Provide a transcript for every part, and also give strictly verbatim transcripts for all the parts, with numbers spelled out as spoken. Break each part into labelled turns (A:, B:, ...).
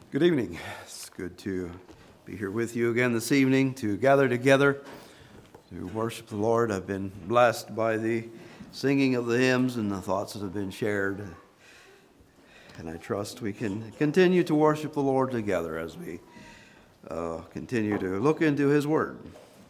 A: Good evening. It's good to be here with you again this evening to gather together to worship the Lord. I've been blessed by the singing of the hymns and the thoughts that have been shared. And I trust we can continue to worship the Lord together as we uh, continue to look into His Word.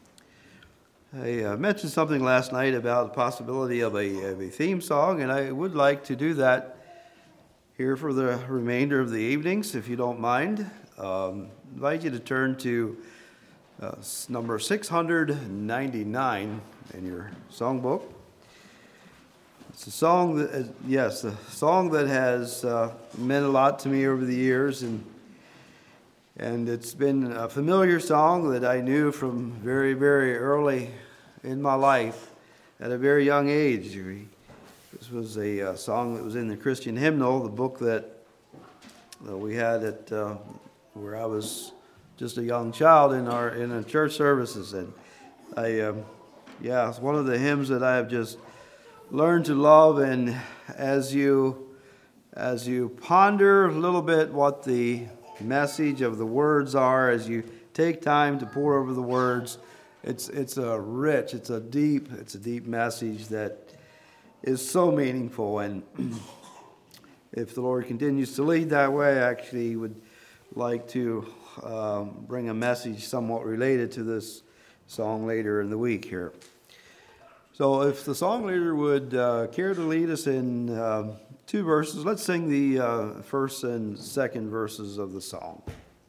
A: I uh, mentioned something last night about the possibility of a, of a theme song, and I would like to do that here for the remainder of the evenings, if you don't mind. Um, I invite you to turn to uh, number six hundred ninety-nine in your songbook. It's a song that, uh, yes, a song that has uh, meant a lot to me over the years, and and it's been a familiar song that I knew from very, very early in my life, at a very young age. This was a uh, song that was in the Christian Hymnal, the book that uh, we had at uh, where I was just a young child in our in our church services, and I, um, yeah, it's one of the hymns that I have just learned to love. And as you as you ponder a little bit what the message of the words are, as you take time to pore over the words, it's it's a rich, it's a deep, it's a deep message that is so meaningful. And if the Lord continues to lead that way, I actually would like to um, bring a message somewhat related to this song later in the week here. So if the song leader would uh, care to lead us in uh, two verses, let's sing the uh, first and second verses of the song.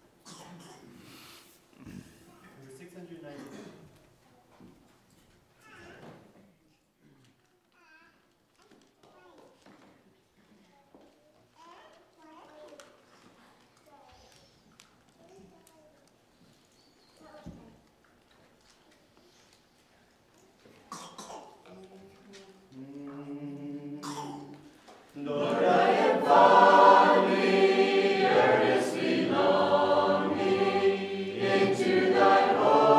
B: Lord, I am fondly, earnestly longing into Thy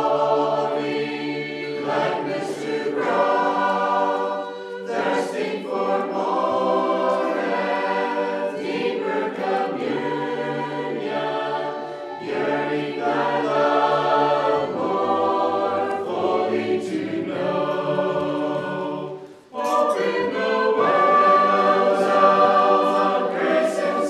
B: holy likeness to grow, thirsting for more and deeper communion, yearning Thy love more fully to know. Open the wells of grace and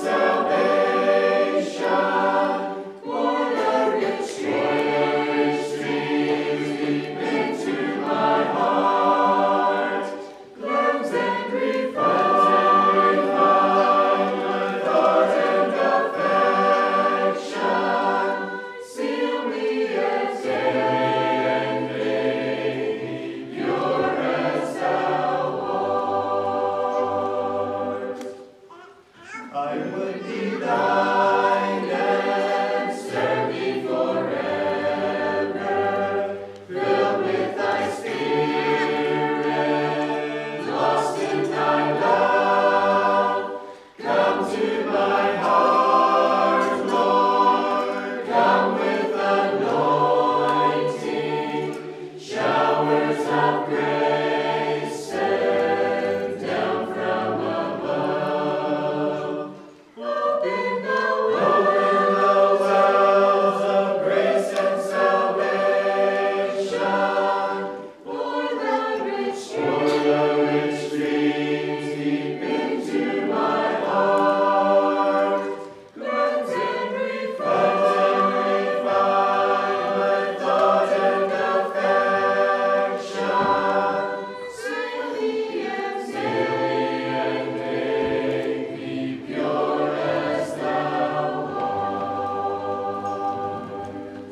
B: salvation, pour the rich streams deep into my heart. Cleanse and refine my thought and affection. Seal me as daily and make me pure as Thou art. I would be Thine and serve Thee forever, filled with Thy Spirit, lost in Thy love. Come to my heart, Lord, come with anointing, showers of grace sent down from above. Open the wells of grace and salvation, pour the rich streams deep into my heart. Cleanse and refine my thought and affection. Seal me and make me pure as Thou art.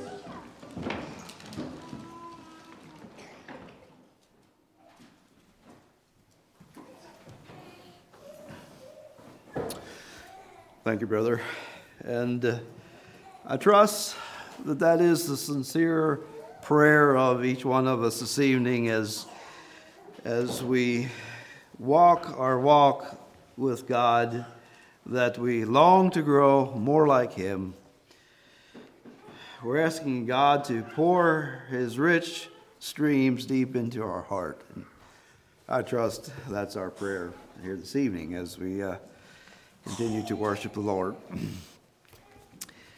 A: Thank you, brother. And uh, I trust that that is the sincere prayer of each one of us this evening as, as we walk our walk with God, that we long to grow more like Him. We're asking God to pour His rich streams deep into our heart. And I trust that's our prayer here this evening as we uh, continue to worship the Lord.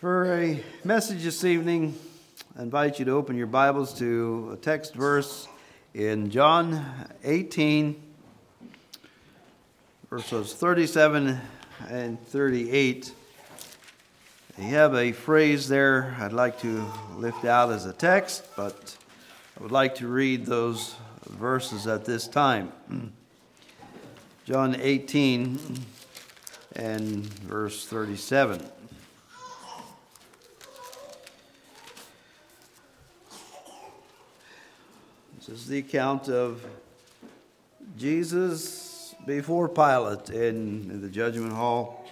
A: For a message this evening, I invite you to open your Bibles to a text verse in John eighteen, verses thirty-seven and thirty-eight. You have a phrase there I'd like to lift out as a text, but I would like to read those verses at this time. John eighteen and verse thirty-seven. This is the account of Jesus before Pilate in, in the judgment hall.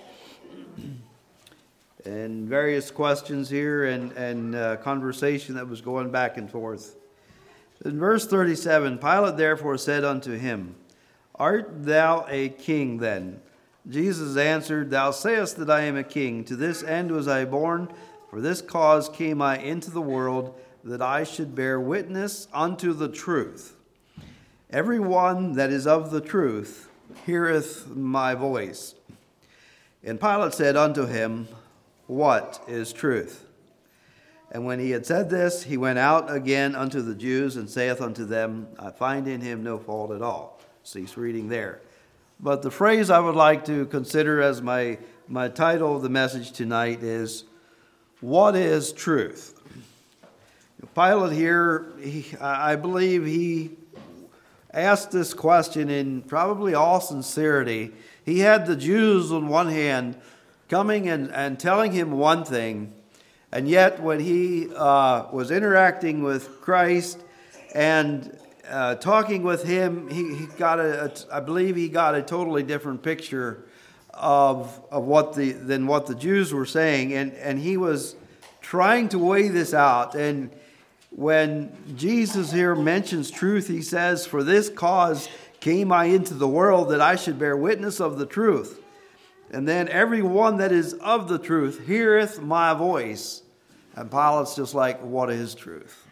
A: And various questions here and, and uh, conversation that was going back and forth. In verse thirty-seven, Pilate therefore said unto him, Art thou a king then? Jesus answered, Thou sayest that I am a king. To this end was I born, for this cause came I into the world, that I should bear witness unto the truth. Every one that is of the truth heareth my voice. And Pilate said unto him, What is truth? And when he had said this, he went out again unto the Jews, and saith unto them, I find in him no fault at all. Cease reading there. But the phrase I would like to consider as my, my title of the message tonight is, What is truth? Pilate here, he, I believe he asked this question in probably all sincerity. He had the Jews on one hand coming and, and telling him one thing, and yet when he uh, was interacting with Christ and uh, talking with him, he, he got a, a, I believe he got a totally different picture of of what the than what the Jews were saying, and and he was trying to weigh this out. And when Jesus here mentions truth, he says, For this cause came I into the world, that I should bear witness of the truth. And then every one that is of the truth heareth my voice. And Pilate's just like, what is truth?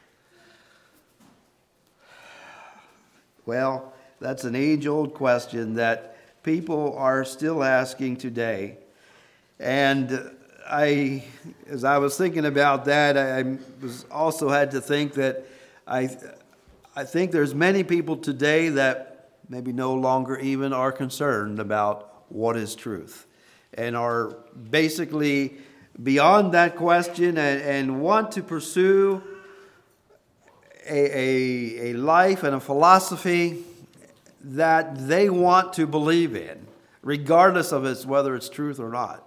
A: Well, that's an age-old question that people are still asking today. And I, as I was thinking about that, I was also had to think that I, I think there's many people today that maybe no longer even are concerned about what is truth, and are basically beyond that question and, and want to pursue a, a, a life and a philosophy that they want to believe in, regardless of it's, whether it's truth or not.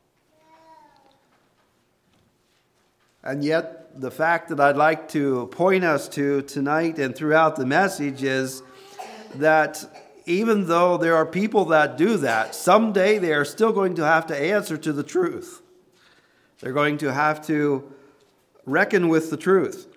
A: And yet, the fact that I'd like to point us to tonight and throughout the message is that even though there are people that do that, someday they are still going to have to answer to the truth. They're going to have to reckon with the truth.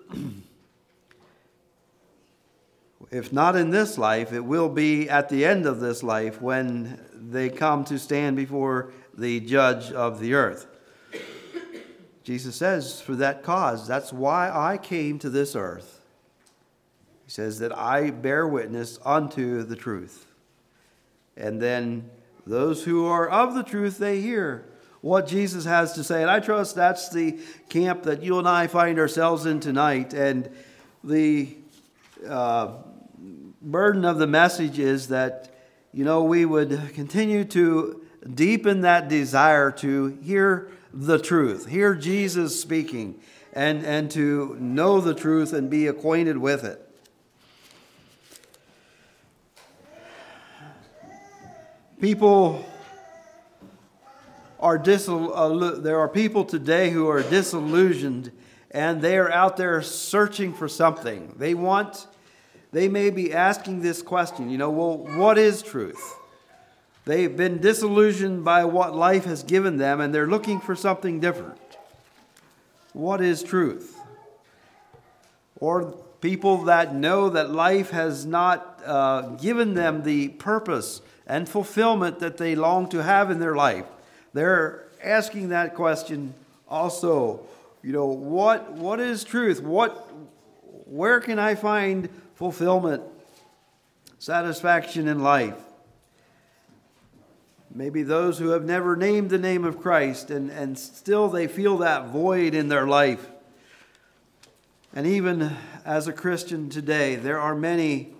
A: If not in this life, it will be at the end of this life when they come to stand before the judge of the earth. Jesus says, for that cause, that's why I came to this earth. He says that I bear witness unto the truth. And then those who are of the truth, they hear what Jesus has to say. And I trust that's the camp that you and I find ourselves in tonight. And the uh, burden of the message is that, you know, we would continue to deepen that desire to hear the truth, hear Jesus speaking, and, and to know the truth and be acquainted with it. People are disil- there are people today who are disillusioned, and they are out there searching for something. They want, they may be asking this question, you know, well, what is truth? They've been disillusioned by what life has given them, and they're looking for something different. What is truth? Or people that know that life has not uh, given them the purpose and fulfillment that they long to have in their life. They're asking that question also. You know, what what is truth? What, where can I find fulfillment, satisfaction in life? maybe those who have never named the name of Christ, and, and still they feel that void in their life. And even as a Christian today, there are many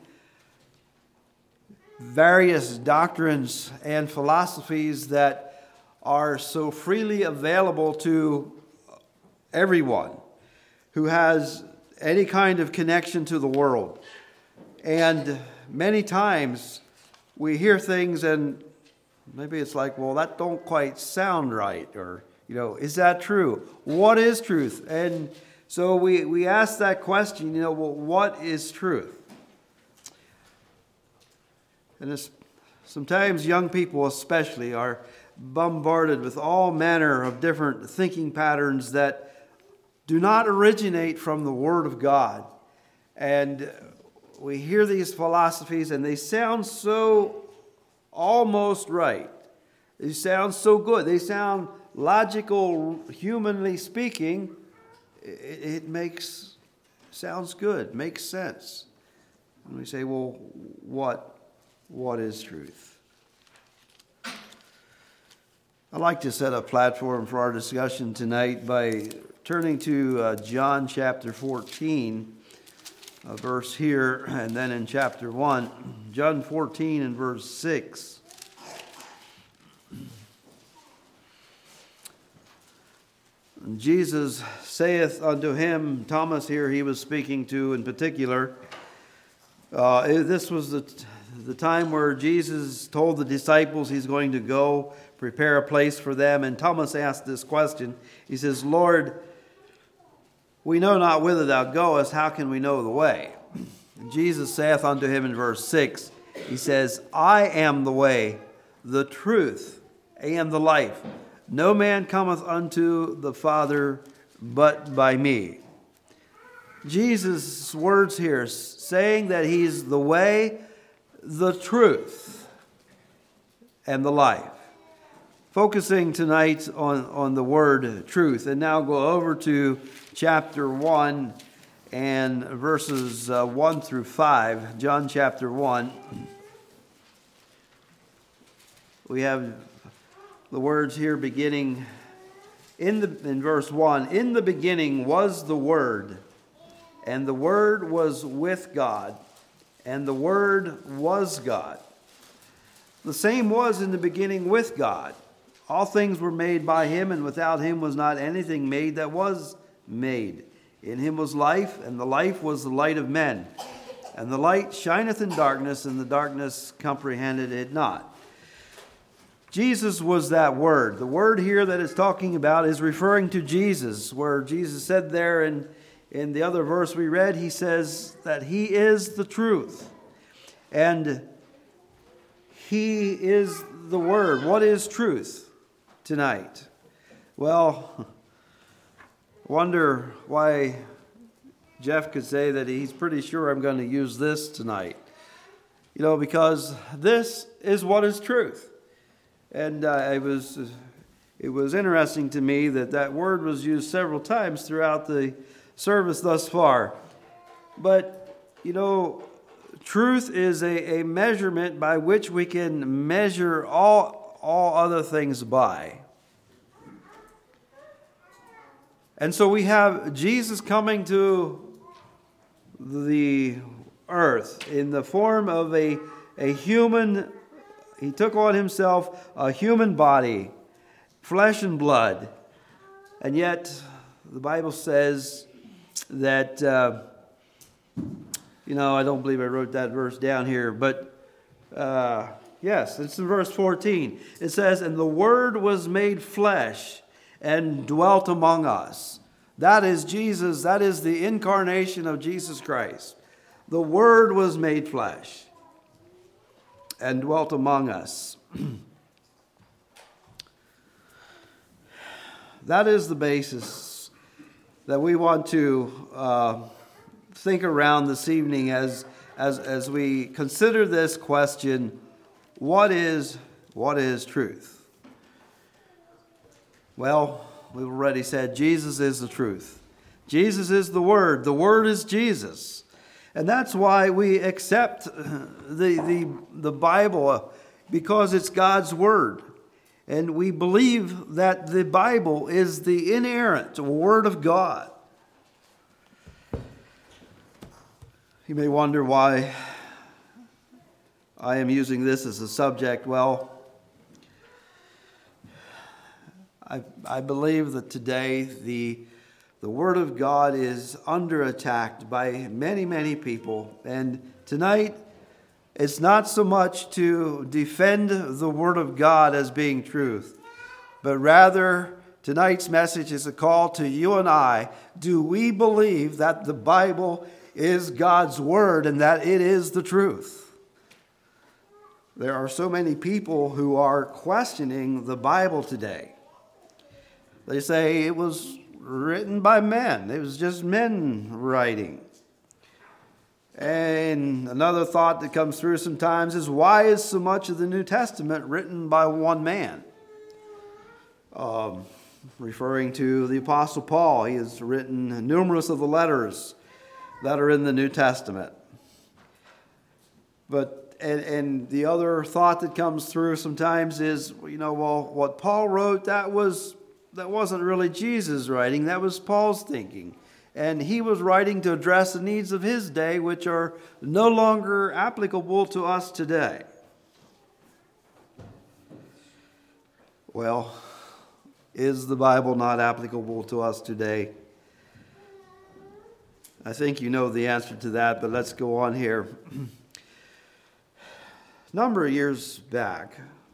A: various doctrines and philosophies that are so freely available to everyone who has any kind of connection to the world. And many times we hear things and maybe it's like, well, that don't quite sound right. Or, you know, is that true? What is truth? And so we, we ask that question, you know, well, what is truth? And it's, sometimes young people especially are bombarded with all manner of different thinking patterns that do not originate from the Word of God. And we hear these philosophies and they sound so almost right. They sound so good. They sound logical, humanly speaking. It, it makes, sounds good, makes sense. And we say, well, what, what is truth? I'd like to set a platform for our discussion tonight by turning to uh, John chapter fourteen, a verse here, and then in chapter one, John fourteen and verse six. Jesus saith unto him, Thomas here he was speaking to in particular. Uh, this was the, the time where Jesus told the disciples he's going to go prepare a place for them. And Thomas asked this question. He says, Lord, we know not whither thou goest. How can we know the way? And Jesus saith unto him in verse six, he says, I am the way, the truth, and the life. No man cometh unto the Father but by me. Jesus' words here saying that he's the way, the truth, and the life. Focusing tonight on, on the word truth. And now go over to chapter one and verses uh, one through five. John chapter one. We have the words here beginning in the in verse one. In the beginning was the Word, and the Word was with God, and the Word was God. The same was in the beginning with God. All things were made by him, and without him was not anything made that was made. In him was life, and the life was the light of men. And the light shineth in darkness, and the darkness comprehended it not. Jesus was that Word. The word here that it's talking about is referring to Jesus, where Jesus said there in, in the other verse we read, he says that he is the truth. And he is the Word. What is truth tonight? Well, I wonder why Jeff could say that he's pretty sure I'm going to use this tonight. You know, because this is what is truth. And uh, it was it was interesting to me that that word was used several times throughout the service thus far. But, you know, truth is a, a measurement by which we can measure all, all other things by. And so we have Jesus coming to the earth in the form of a, a human. He took on himself a human body, flesh and blood. And yet, the Bible says that, uh, you know, I don't believe I wrote that verse down here, but uh, yes, it's in verse fourteen. It says, and the Word was made flesh and dwelt among us. That is Jesus, that is the incarnation of Jesus Christ. The Word was made flesh and dwelt among us. That is the basis that we want to uh, think around this evening as, as, as we consider this question, what is, what is truth? Well, we've already said Jesus is the truth. Jesus is the Word. The Word is Jesus. And that's why we accept the, the, the Bible, because it's God's Word. And we believe that the Bible is the inerrant Word of God. You may wonder why I am using this as a subject. Well, I, I believe that today the, the Word of God is under attack by many, many people. And tonight, it's not so much to defend the Word of God as being truth, but rather tonight's message is a call to you and I. Do we believe that the Bible is God's Word and that it is the truth? There are so many people who are questioning the Bible today. They say it was written by men. It was just men writing. And another thought that comes through sometimes is, why is so much of the New Testament written by one man? Um, referring to the Apostle Paul, he has written numerous of the letters that are in the New Testament. But and, and the other thought that comes through sometimes is, you know, well, what Paul wrote, that was that wasn't really Jesus' writing, that was Paul's thinking. And he was writing to address the needs of his day, which are no longer applicable to us today. Well, is the Bible not applicable to us today? I think you know the answer to that, but let's go on here. A number of years back,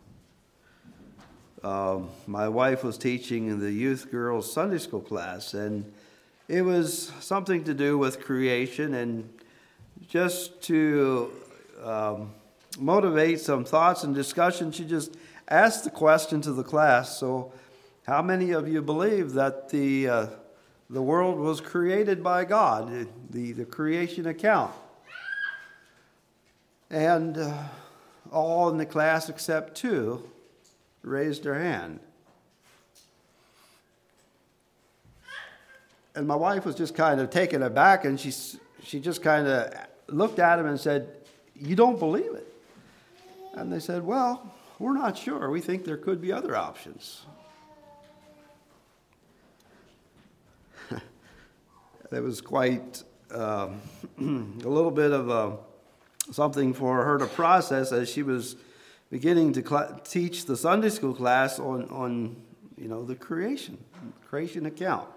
A: um, my wife was teaching in the youth girls Sunday school class, and it was something to do with creation, and just to um, motivate some thoughts and discussion, she just asked the question to the class, so how many of you believe that the uh, the world was created by God, the, the creation account? And uh, all in the class except two raised their hand. And my wife was just kind of taken aback, and she she just kind of looked at him and said, "You don't believe it?" And they said, "Well, we're not sure. We think there could be other options." It was quite um, a little bit of a, something for her to process as she was beginning to cl- teach the Sunday school class on, on you know, the creation, creation account.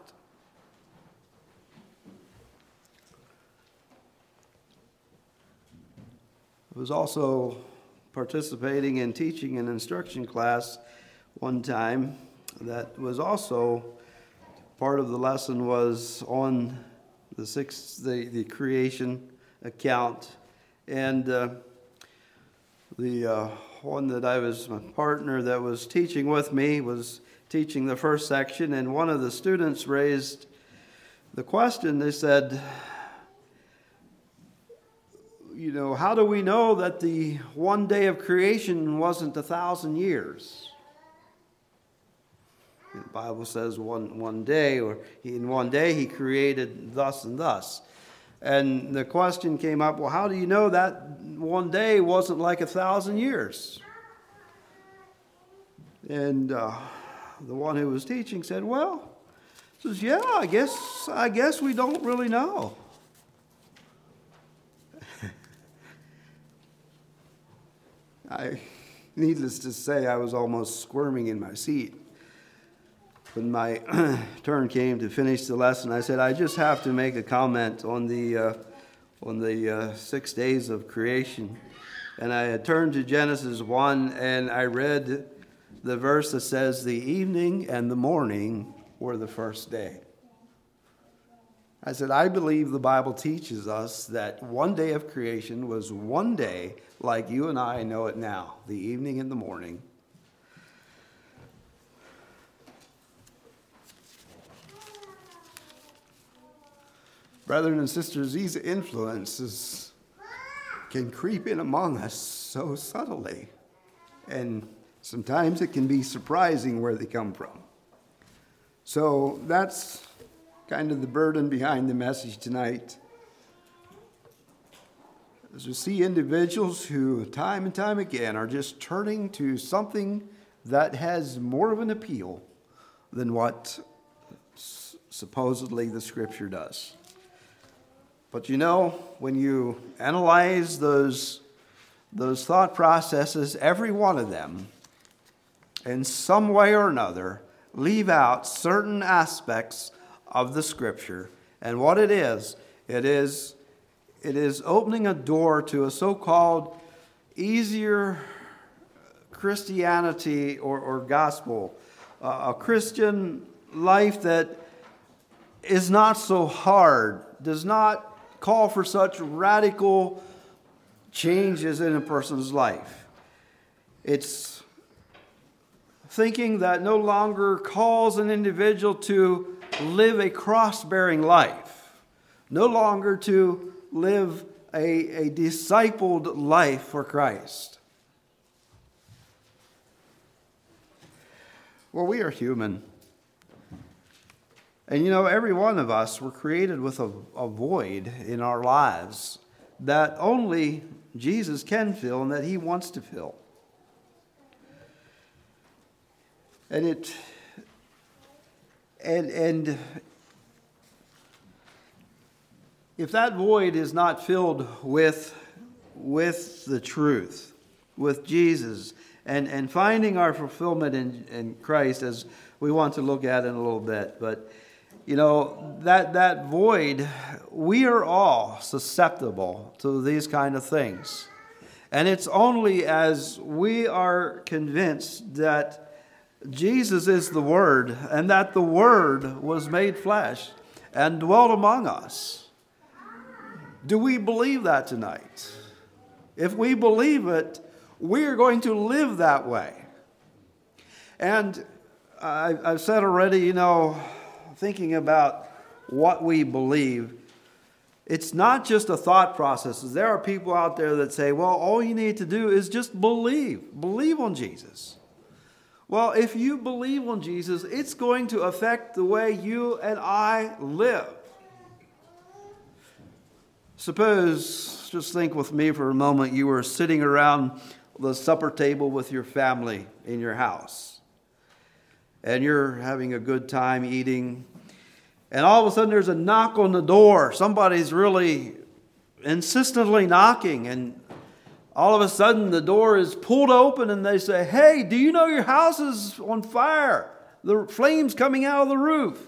A: I was also participating in teaching an instruction class one time that was also part of the lesson was on the six the, the creation account, and uh, the uh, one that I was my partner that was teaching with me was teaching the first section, and one of the students raised the question. They said, you know, how do we know that the one day of creation wasn't a thousand years? The Bible says one one day, or in one day he created thus and thus. And the question came up, well, how do you know that one day wasn't like a thousand years? And uh, the one who was teaching said, well, says, yeah, I guess I guess we don't really know. I, needless to say, I was almost squirming in my seat. When my turn came to finish the lesson, I said, I just have to make a comment on the uh, on the uh, six days of creation. And I had turned to Genesis one, and I read the verse that says, the evening and the morning were the first day. I said, I believe the Bible teaches us that one day of creation was one day like you and I know it now, the evening and the morning. Brethren and sisters, these influences can creep in among us so subtly, and sometimes it can be surprising where they come from. So that's kind of the burden behind the message tonight. as we see individuals who time and time again are just turning to something that has more of an appeal than what s- supposedly the Scripture does. But you know, when you analyze those, those thought processes, every one of them, in some way or another, leave out certain aspects of the Scripture. And what it is, it is, it is opening a door to a so-called easier Christianity or, or gospel, uh, a Christian life that is not so hard, does not call for such radical changes in a person's life. It's thinking that no longer calls an individual to live a cross-bearing life, no longer to live a, a discipled life for Christ. Well, we are human. And you know, every one of us were created with a, a void in our lives that only Jesus can fill and that he wants to fill. And it and and if that void is not filled with with the truth, with Jesus, and, and finding our fulfillment in, in Christ, as we want to look at in a little bit, but you know, that that void, we are all susceptible to these kind of things. And it's only as we are convinced that Jesus is the Word, and that the Word was made flesh and dwelt among us. Do we believe that tonight? If we believe it, we are going to live that way. And I, I've said already, you know, thinking about what we believe, it's not just a thought process. There are people out there that say, well, all you need to do is just believe. Believe on Jesus. Well, if you believe on Jesus, it's going to affect the way you and I live. Suppose, just think with me for a moment, you were sitting around the supper table with your family in your house. And you're having a good time eating. And all of a sudden there's a knock on the door. Somebody's really insistently knocking. And all of a sudden the door is pulled open and they say, hey, do you know your house is on fire? The flame's coming out of the roof.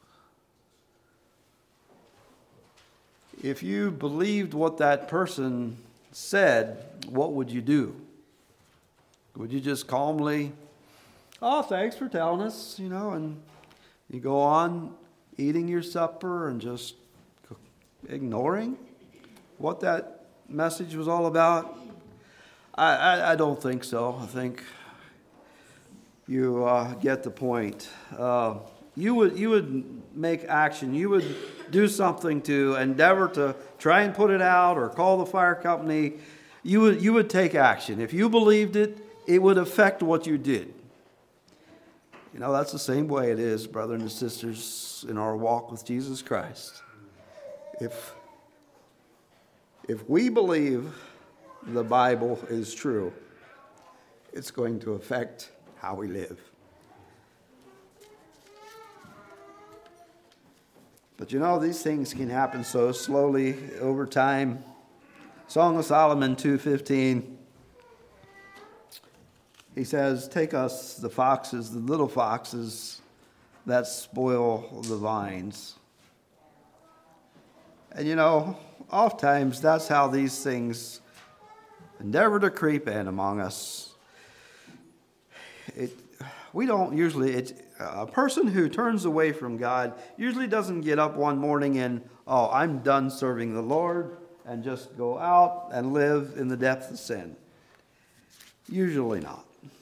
A: If you believed what that person said, what would you do? Would you just calmly, oh, thanks for telling us, you know, and you go on eating your supper and just ignoring what that message was all about? I, I, I don't think so. I think you uh, get the point. Uh, you would you would make action. You would do something to endeavor to try and put it out or call the fire company. You would you would take action. If you believed it, it would affect what you did. You know, that's the same way it is, brothers and sisters, in our walk with Jesus Christ. If, if we believe the Bible is true, it's going to affect how we live. But you know, these things can happen so slowly over time. Song of Solomon two fifteen. He says, take us, the foxes, the little foxes that spoil the vines. And you know, oftentimes that's how these things endeavor to creep in among us. It, we don't usually, it, a person who turns away from God usually doesn't get up one morning and, oh, I'm done serving the Lord, and just go out and live in the depth of sin. Usually not.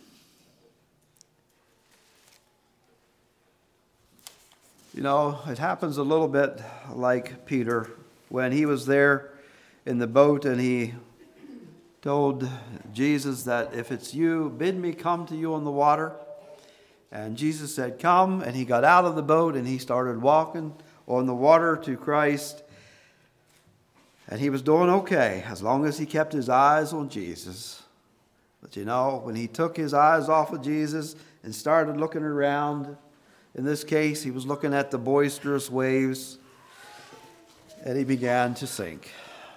A: You know, it happens a little bit like Peter when he was there in the boat and he told Jesus that if it's you, bid me come to you on the water. And Jesus said, come. And he got out of the boat and he started walking on the water to Christ. And he was doing okay as long as he kept his eyes on Jesus. But you know, when he took his eyes off of Jesus and started looking around, in this case, he was looking at the boisterous waves, and he began to sink.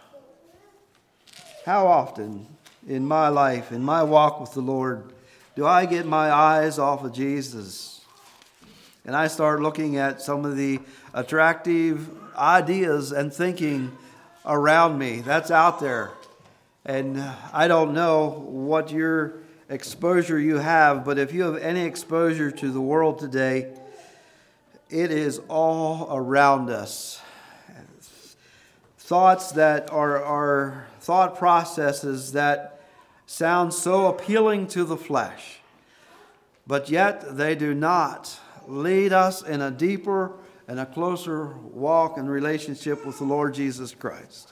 A: How often in my life, in my walk with the Lord, do I get my eyes off of Jesus? And I start looking at some of the attractive ideas and thinking around me that's out there. And I don't know what your exposure you have, but if you have any exposure to the world today, it is all around us. Thoughts that are, are thought processes that sound so appealing to the flesh, but yet they do not lead us in a deeper and a closer walk and relationship with the Lord Jesus Christ.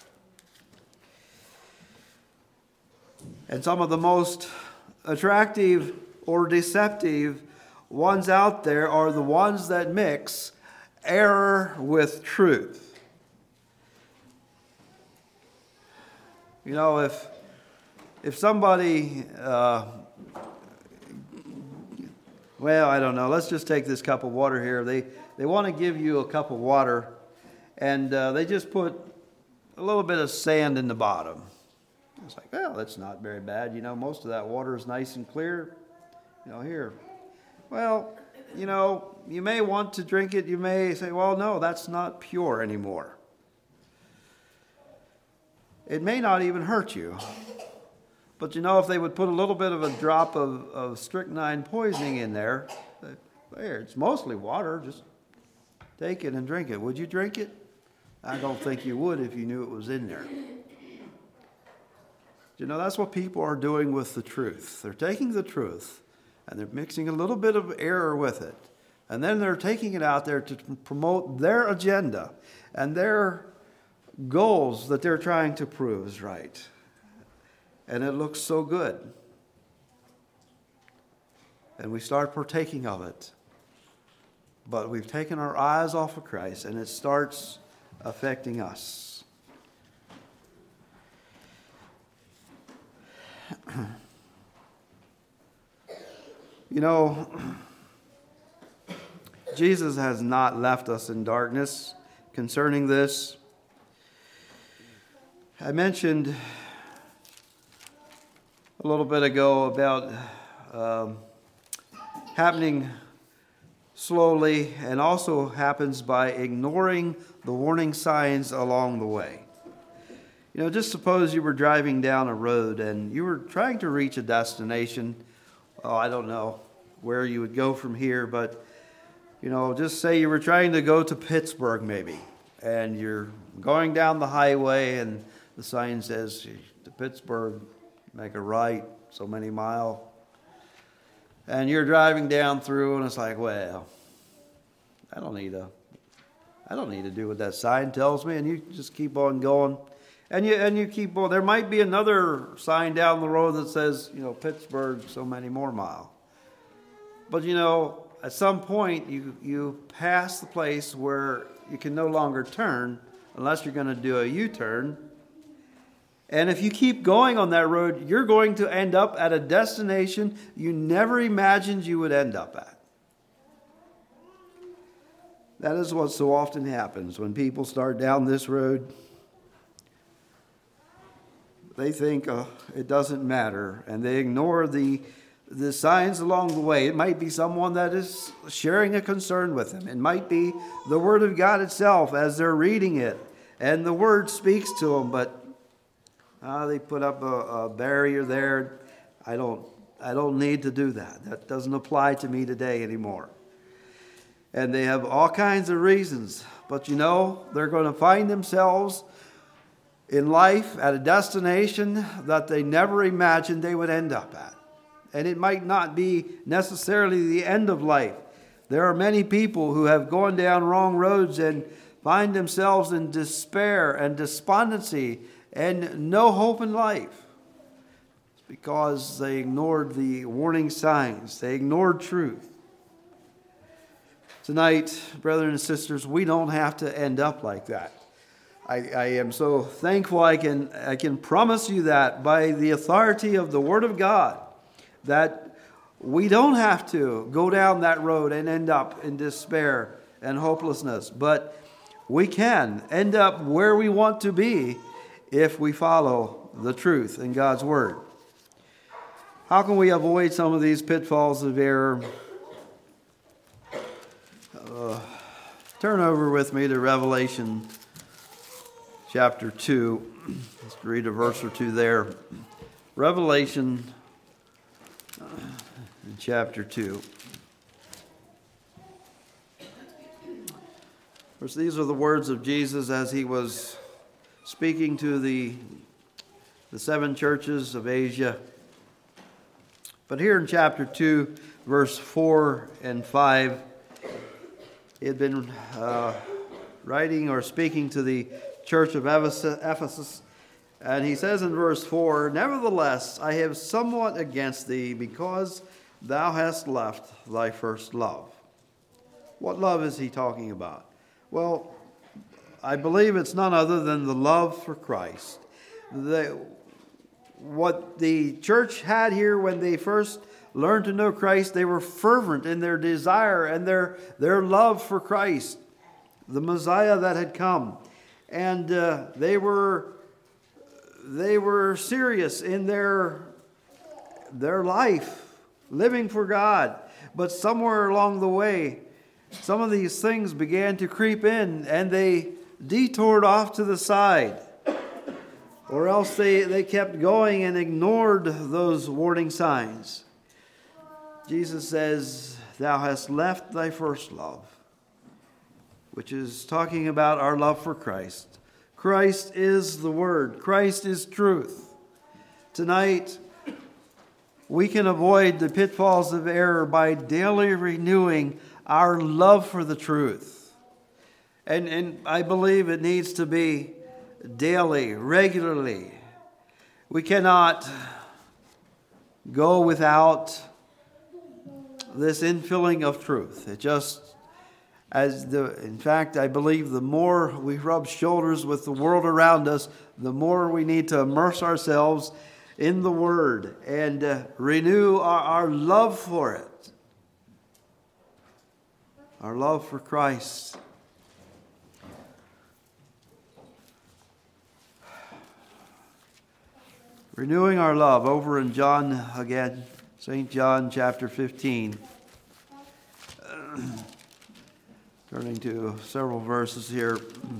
A: And some of the most attractive or deceptive ones out there are the ones that mix error with truth. You know, if if somebody, uh, well, I don't know. Let's just take this cup of water here. They they want to give you a cup of water, and uh, they just put a little bit of sand in the bottom. It's like, well, that's not very bad. You know, most of that water is nice and clear. You know, here. Well, you know, you may want to drink it. You may say, well, no, that's not pure anymore. It may not even hurt you. But you know, if they would put a little bit of a drop of, of strychnine poisoning in there, there, it's mostly water. Just take it and drink it. Would you drink it? I don't think you would if you knew it was in there. You know, that's what people are doing with the truth. They're taking the truth and they're mixing a little bit of error with it. And then they're taking it out there to promote their agenda and their goals that they're trying to prove is right. And it looks so good. And we start partaking of it. But we've taken our eyes off of Christ and it starts affecting us. You know, Jesus has not left us in darkness concerning this. I mentioned a little bit ago about um, happening slowly and also happens by ignoring the warning signs along the way. You know, just suppose you were driving down a road and you were trying to reach a destination. Oh, I don't know where you would go from here, but, you know, just say you were trying to go to Pittsburgh maybe, and you're going down the highway and the sign says to Pittsburgh, make a right, so many mile. And you're driving down through and it's like, well, I don't need to, I don't need to do what that sign tells me. And you just keep on going. And you and you keep on. There might be another sign down the road that says, you know, Pittsburgh, so many more mile. But, you know, at some point you, you pass the place where you can no longer turn unless you're going to do a U-turn. And if you keep going on that road, you're going to end up at a destination you never imagined you would end up at. That is what so often happens when people start down this road. They think uh, it doesn't matter, and they ignore the the signs along the way. It might be someone that is sharing a concern with them. It might be the Word of God itself as they're reading it, and the Word speaks to them, but uh, they put up a, a barrier there. I don't, I don't need to do that. That doesn't apply to me today anymore. And they have all kinds of reasons, but you know, they're going to find themselves in life at a destination that they never imagined they would end up at. And it might not be necessarily the end of life. There are many people who have gone down wrong roads and find themselves in despair and despondency and no hope in life. It's because they ignored the warning signs. They ignored truth. Tonight, brothers and sisters, we don't have to end up like that. I, I am so thankful I can, I can promise you that by the authority of the Word of God, that we don't have to go down that road and end up in despair and hopelessness, but we can end up where we want to be if we follow the truth in God's Word. How can we avoid some of these pitfalls of error? Uh, turn over with me to Revelation chapter two. Let's read a verse or two there. Revelation uh, chapter two. Of course, these are the words of Jesus as he was speaking to the, the seven churches of Asia. But here in chapter two, verse four and five, he had been uh, writing or speaking to the church of Ephesus. And he says in verse four, "Nevertheless, I have somewhat against thee, because thou hast left thy first love." What love is he talking about? Well, I believe it's none other than the love for Christ. The, what the church had here when they first learned to know Christ, they were fervent in their desire and their, their love for Christ, the Messiah that had come. And uh, they were they were serious in their, their life, living for God. But somewhere along the way, some of these things began to creep in, and they detoured off to the side. Or else they, they kept going and ignored those warning signs. Jesus says, "Thou hast left thy first love," which is talking about our love for Christ. Christ is the Word. Christ is truth. Tonight, we can avoid the pitfalls of error by daily renewing our love for the truth. And, and I believe it needs to be daily, regularly. We cannot go without this infilling of truth. It just, as the, in fact, I believe the more we rub shoulders with the world around us, the more we need to immerse ourselves in the Word and uh, renew our, our love for it. Our love for Christ. Renewing our love over in John again, Saint John chapter fifteen. Uh, turning to several verses here.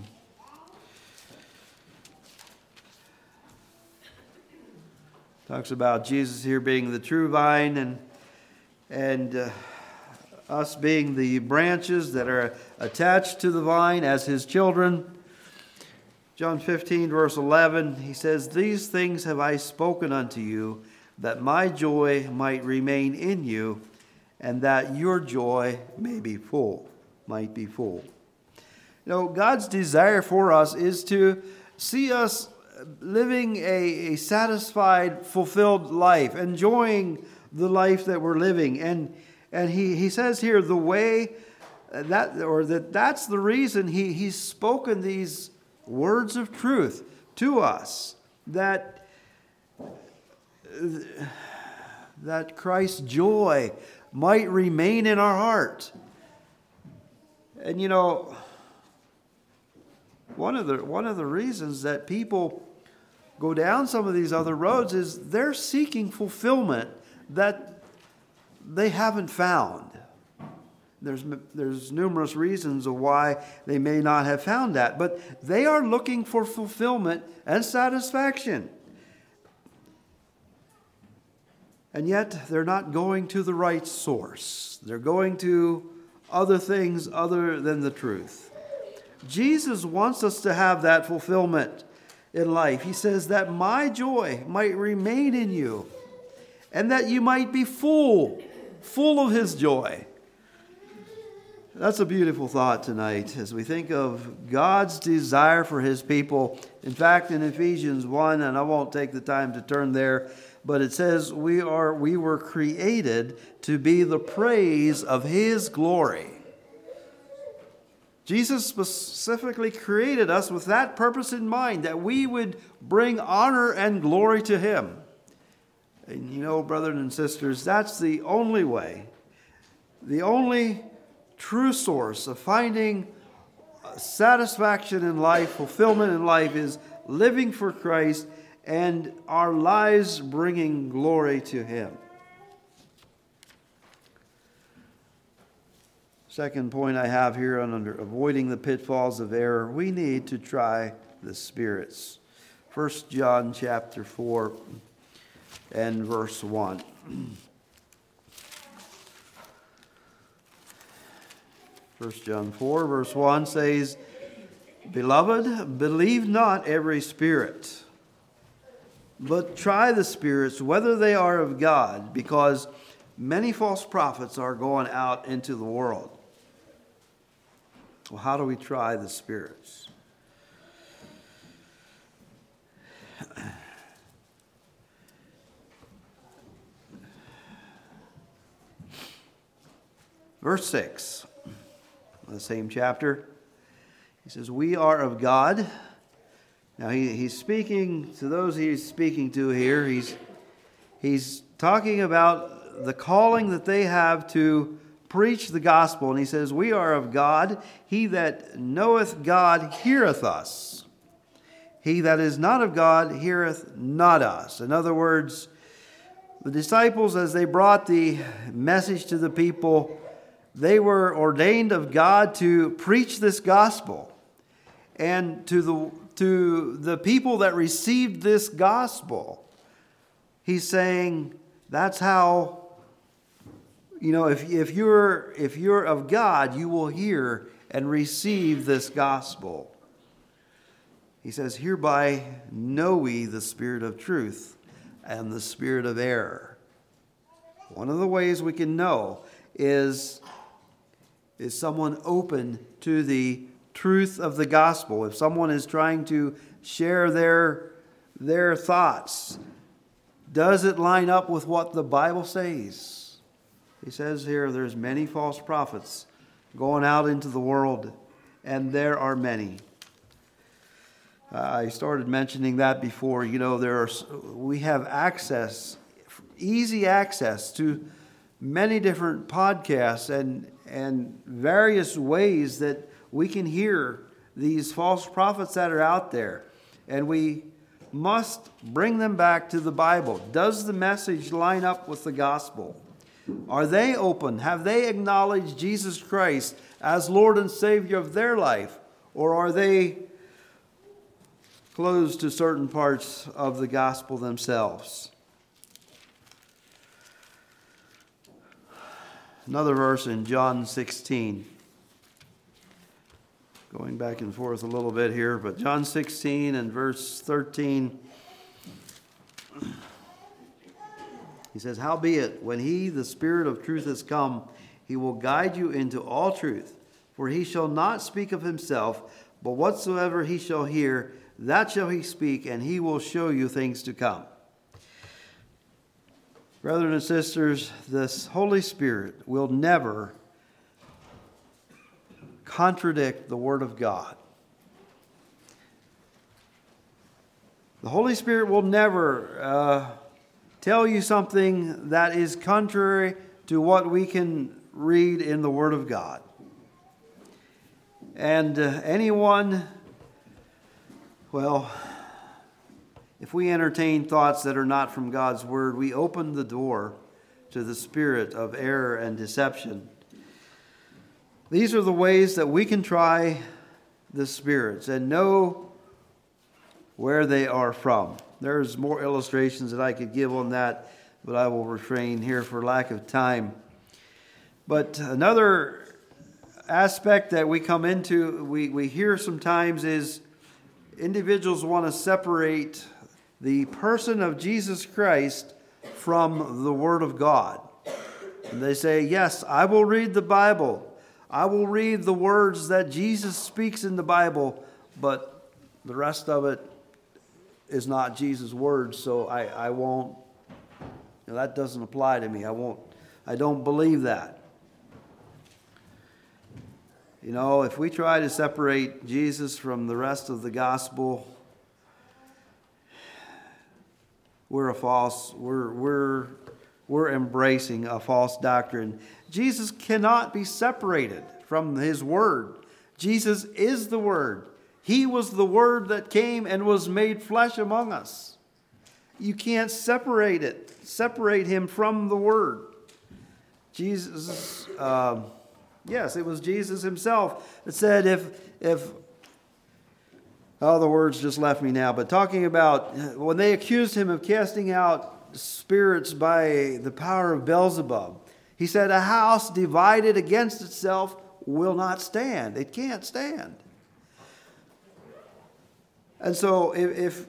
A: Talks about Jesus here being the true vine and and uh, us being the branches that are attached to the vine as his children. John fifteen, verse eleven, he says, "These things have I spoken unto you, that my joy might remain in you, and that your joy may be full, might be full." You know, God's desire for us is to see us living a, a satisfied, fulfilled life, enjoying the life that we're living. And and he, he says here, the way that, or that that's the reason he, he's spoken these words of truth to us, that that Christ's joy might remain in our heart. And you know, one of the one of the reasons that people go down some of these other roads is they're seeking fulfillment that they haven't found. There's, there's numerous reasons of why they may not have found that, but they are looking for fulfillment and satisfaction. And yet they're not going to the right source. They're going to other things other than the truth. Jesus wants us to have that fulfillment in life. He says that my joy might remain in you and that you might be full, full of his joy. That's a beautiful thought tonight as we think of God's desire for his people. In fact, in Ephesians one, and I won't take the time to turn there, but it says we are we were created to be the praise of his glory. Jesus specifically created us with that purpose in mind, that we would bring honor and glory to him. And you know, brothers and sisters, that's the only way, the only true source of finding satisfaction in life, fulfillment in life, is living for Christ and our lives bringing glory to him. Second point I have here on under avoiding the pitfalls of error, we need to try the spirits. First John chapter four and verse one. First John four verse one says, "Beloved, believe not every spirit, but try the spirits whether they are of God, because many false prophets are going out into the world." Well, how do we try the spirits? Verse six, the same chapter, he says, "We are of God." Now he, he's speaking to those he's speaking to here. He's, he's talking about the calling that they have to preach the gospel. And he says, "We are of God. He that knoweth God heareth us. He that is not of God heareth not us." In other words, the disciples, as they brought the message to the people, they were ordained of God to preach this gospel. And to the, to the people that received this gospel, he's saying, that's how, you know, if, if you're if you're of God, you will hear and receive this gospel. He says, "Hereby know we the spirit of truth and the spirit of error." One of the ways we can know is, is someone open to the truth of the gospel. If someone is trying to share their, their thoughts, does it line up with what the Bible says? He says here, there's many false prophets going out into the world, and there are many. Uh, I started mentioning that before. You know, there are we have access, easy access to many different podcasts and and various ways that we can hear these false prophets that are out there, and we must bring them back to the Bible. Does the message line up with the gospel? Are they open? Have they acknowledged Jesus Christ as Lord and Savior of their life? Or are they closed to certain parts of the gospel themselves? Another verse in John sixteen. Going back and forth a little bit here, but John sixteen and verse thirteen. He says, "Howbeit, when he, the Spirit of truth, is come, he will guide you into all truth. For he shall not speak of himself, but whatsoever he shall hear, that shall he speak, and he will show you things to come." Brothers and sisters, this Holy Spirit will never contradict the Word of God. The Holy Spirit will never uh, tell you something that is contrary to what we can read in the Word of God. And uh, anyone, well, if we entertain thoughts that are not from God's Word, we open the door to the spirit of error and deception. These are the ways that we can try the spirits and know where they are from. There's more illustrations that I could give on that, but I will refrain here for lack of time. But another aspect that we come into, we, we hear sometimes, is individuals want to separate the person of Jesus Christ from the Word of God. And they say, yes, I will read the Bible. I will read the words that Jesus speaks in the Bible, but the rest of it is not Jesus' words, so I, I won't, you know, that doesn't apply to me. I won't, I don't believe that. You know, if we try to separate Jesus from the rest of the gospel, we're a false, we're, we're, we're embracing a false doctrine. Jesus cannot be separated from his word. Jesus is the word. He was the word that came and was made flesh among us. You can't separate it, separate him from the word. Jesus, uh, yes, it was Jesus himself that said, if, if, oh, the words just left me now, but talking about when they accused him of casting out spirits by the power of Beelzebub, he said, a house divided against itself will not stand. It can't stand. And so if, if,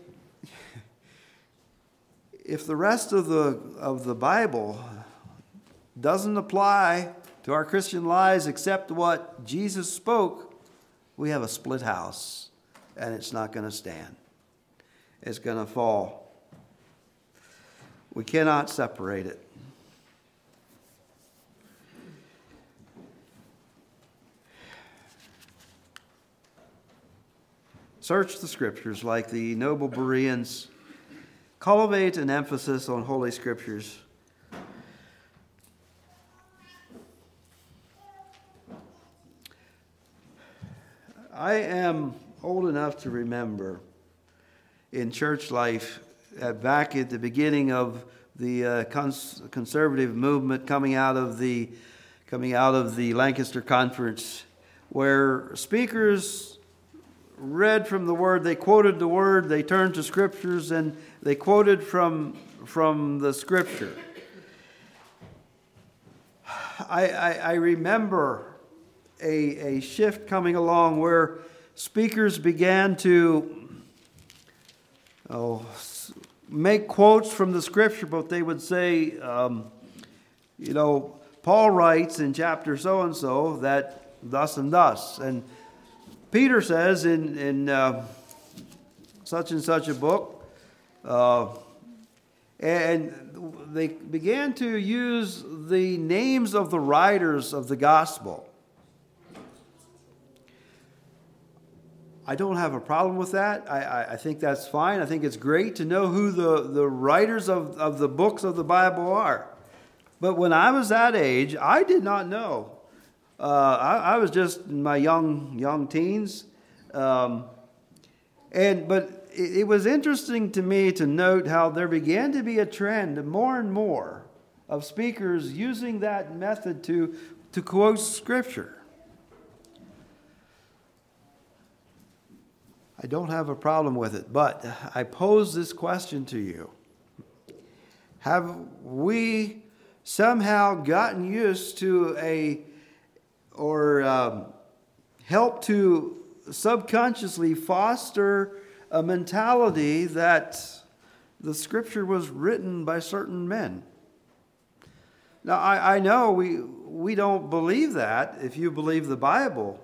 A: if the rest of the, of the Bible doesn't apply to our Christian lives except what Jesus spoke, we have a split house, and it's not going to stand. It's going to fall. We cannot separate it. Search the Scriptures like the noble Bereans. Cultivate an emphasis on Holy Scriptures. I am old enough to remember in church life, uh, back at the beginning of the uh, cons- conservative movement coming out of the coming out of the Lancaster Conference, where speakers read from the Word, they quoted the Word, they turned to Scriptures, and they quoted from from the Scripture. I, I, I remember A, a shift coming along where speakers began to oh, make quotes from the Scripture, but they would say, um, you know, Paul writes in chapter so-and-so that thus and thus. And Peter says in, in uh, such and such a book, uh, and they began to use the names of the writers of the gospel. I don't have a problem with that. I, I, I think that's fine. I think it's great to know who the, the writers of, of the books of the Bible are. But when I was that age, I did not know. Uh, I, I was just in my young young teens. Um, and but it, it was interesting to me to note how there began to be a trend more and more of speakers using that method to, to quote Scripture. I don't have a problem with it, but I pose this question to you. Have we somehow gotten used to a, or um, helped to subconsciously foster a mentality that the Scripture was written by certain men? Now, I, I know we we don't believe that if you believe the Bible.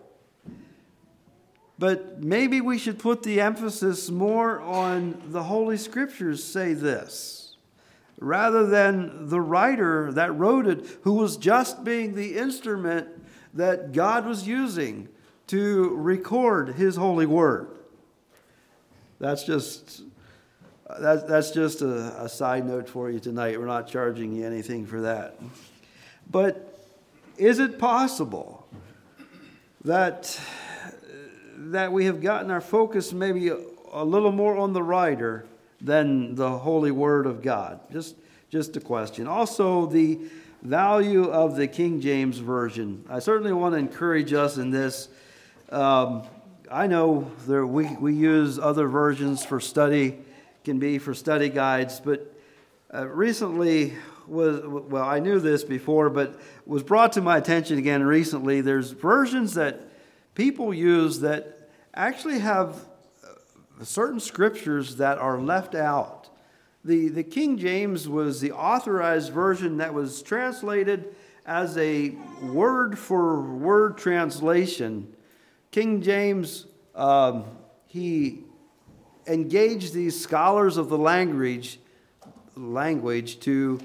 A: But maybe we should put the emphasis more on the Holy Scriptures say this, rather than the writer that wrote it, who was just being the instrument that God was using to record His holy word. That's just that's, that's just a, a side note for you tonight. We're not charging you anything for that. But is it possible that that we have gotten our focus maybe a, a little more on the writer than the holy word of God? Just, just a question. Also, the value of the King James Version. I certainly want to encourage us in this. Um, I know there, we, we use other versions for study, can be for study guides, but uh, recently was, well, I knew this before, but was brought to my attention again recently. There's versions that people use that actually have certain scriptures that are left out. The, the King James was the authorized version that was translated as a word-for-word translation. King James, um, he engaged these scholars of the language, language to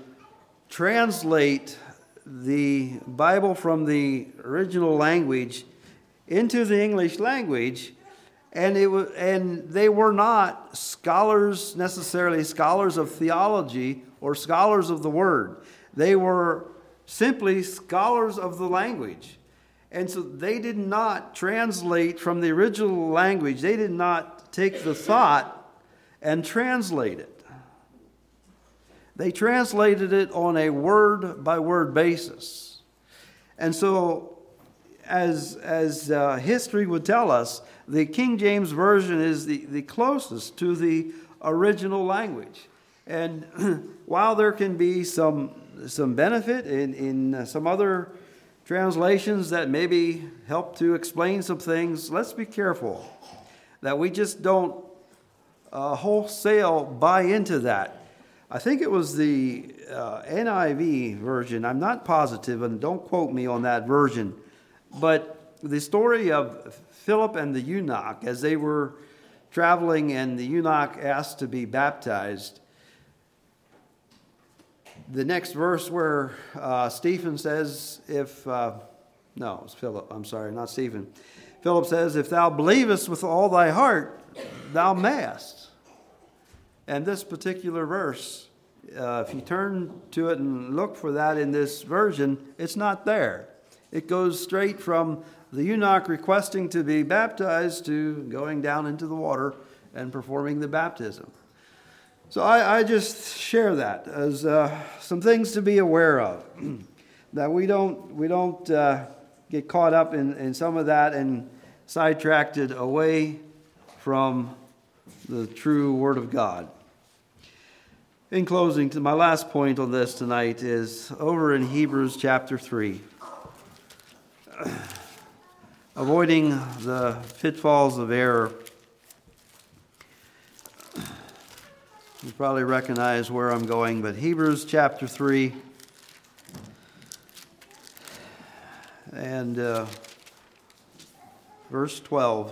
A: translate the Bible from the original language into the English language, and it was, and they were not scholars, necessarily scholars of theology or scholars of the Word. They were simply scholars of the language. And so they did not translate from the original language. They did not take the thought and translate it. They translated it on a word-by-word basis. And so, as, as uh, history would tell us, the King James Version is the, the closest to the original language. And while there can be some, some benefit in, in some other translations that maybe help to explain some things, let's be careful that we just don't uh, wholesale buy into that. I think it was the uh, N I V version. I'm not positive, and don't quote me on that version. But the story of Philip and the eunuch, as they were traveling and the eunuch asked to be baptized, the next verse where uh, Stephen says, if, uh, no, it's Philip, I'm sorry, not Stephen. Philip says, if thou believest with all thy heart, thou mayest. And this particular verse, uh, if you turn to it and look for that in this version, it's not there. It goes straight from the eunuch requesting to be baptized to going down into the water and performing the baptism. So I, I just share that as uh, some things to be aware of, that we don't we don't uh, get caught up in, in some of that and sidetracked away from the true Word of God. In closing, to my last point on this tonight is over in Hebrews chapter three. Avoiding the pitfalls of error. You probably recognize where I'm going, but Hebrews chapter three and uh, verse twelve.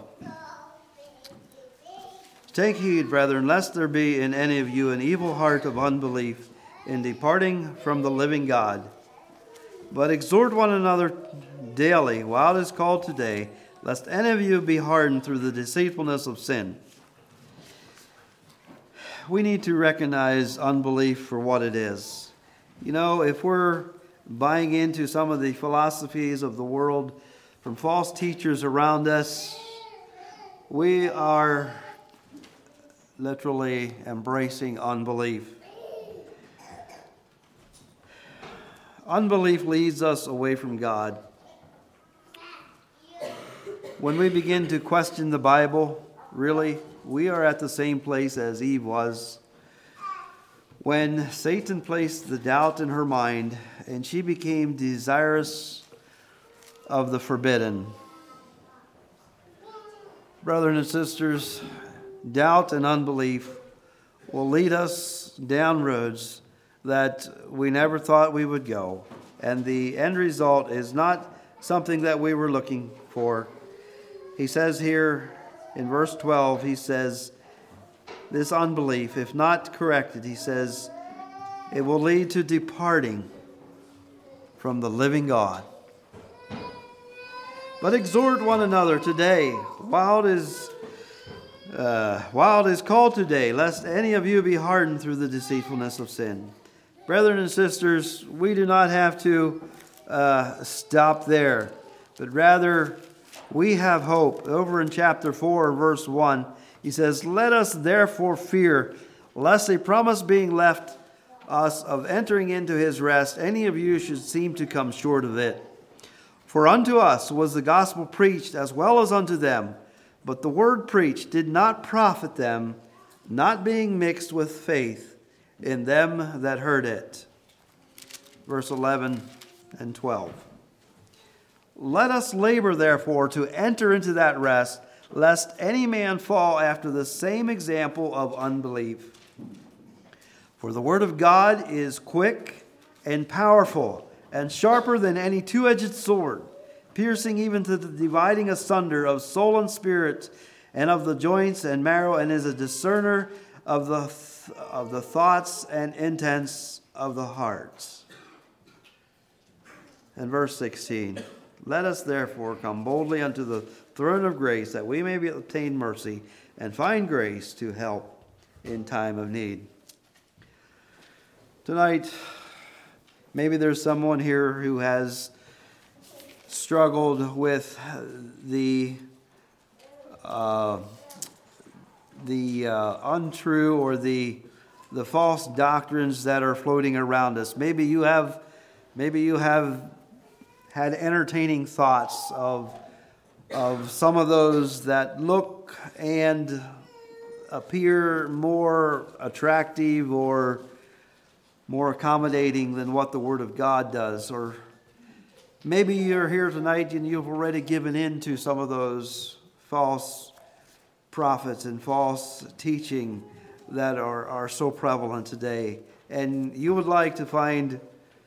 A: Take heed, brethren, lest there be in any of you an evil heart of unbelief in departing from the living God. But exhort one another daily while it is called today, lest any of you be hardened through the deceitfulness of sin. We need to recognize unbelief for what it is. You know, if we're buying into some of the philosophies of the world from false teachers around us, we are literally embracing unbelief. Unbelief leads us away from God. When we begin to question the Bible, really, we are at the same place as Eve was when Satan placed the doubt in her mind and she became desirous of the forbidden. Brothers and sisters, doubt and unbelief will lead us down roads that we never thought we would go. And the end result is not something that we were looking for. He says here in verse twelve, he says, this unbelief, if not corrected, he says, it will lead to departing from the living God. But exhort one another today, while it is uh, while it is called today, lest any of you be hardened through the deceitfulness of sin. Brethren and sisters, we do not have to uh, stop there, but rather we have hope. Over in chapter four, verse one, he says, let us therefore fear, lest a promise being left us of entering into his rest, any of you should seem to come short of it. For unto us was the gospel preached as well as unto them, but the word preached did not profit them, not being mixed with faith in them that heard it. Verse eleven and twelve. Let us labor, therefore, to enter into that rest, lest any man fall after the same example of unbelief. For the word of God is quick and powerful, and sharper than any two-edged sword, piercing even to the dividing asunder of soul and spirit, and of the joints and marrow, and is a discerner of the th- of the thoughts and intents of the heart. And verse sixteen. Let us therefore come boldly unto the throne of grace, that we may obtain mercy and find grace to help in time of need. Tonight, maybe there's someone here who has struggled with the uh, the uh, untrue or the the false doctrines that are floating around us. Maybe you have maybe you have had entertaining thoughts of of some of those that look and appear more attractive or more accommodating than what the Word of God does. Or maybe you're here tonight and you've already given in to some of those false prophets and false teaching that are, are so prevalent today. And you would like to find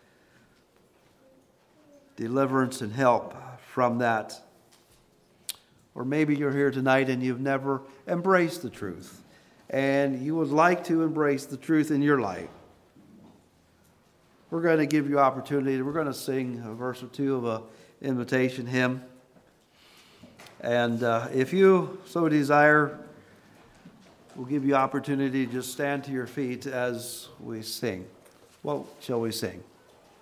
A: deliverance and help from that. Or maybe you're here tonight and you've never embraced the truth, and you would like to embrace the truth in your life. We're going to give you opportunity. We're going to sing a verse or two of an invitation hymn. And uh, if you so desire, we'll give you opportunity to just stand to your feet as we sing. What shall we sing?